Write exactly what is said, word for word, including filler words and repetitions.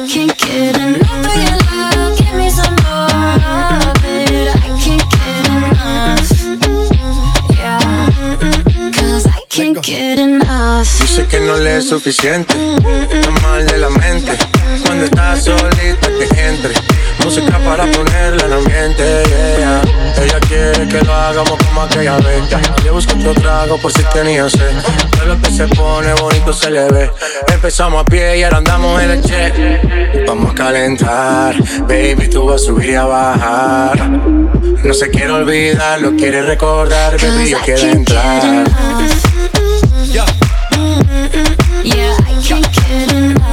can't get enough of your love. Give me some more of it. I can't get enough. Yeah, cause I can't get enough. Dice que no le es suficiente, está mal de la mente. Cuando estás solita que entre música para ponerla en ambiente, yeah. Ella quiere que lo hagamos como aquella vez. Le busco otro trago por si tenía sed. Todo lo que se pone bonito se le ve. Empezamos a pie y ahora andamos en el jet. Vamos a calentar, baby, tú vas a subir y a bajar. No se quiere olvidar, lo quiere recordar, baby, yo quiero entrar. Yeah, I can't get enough.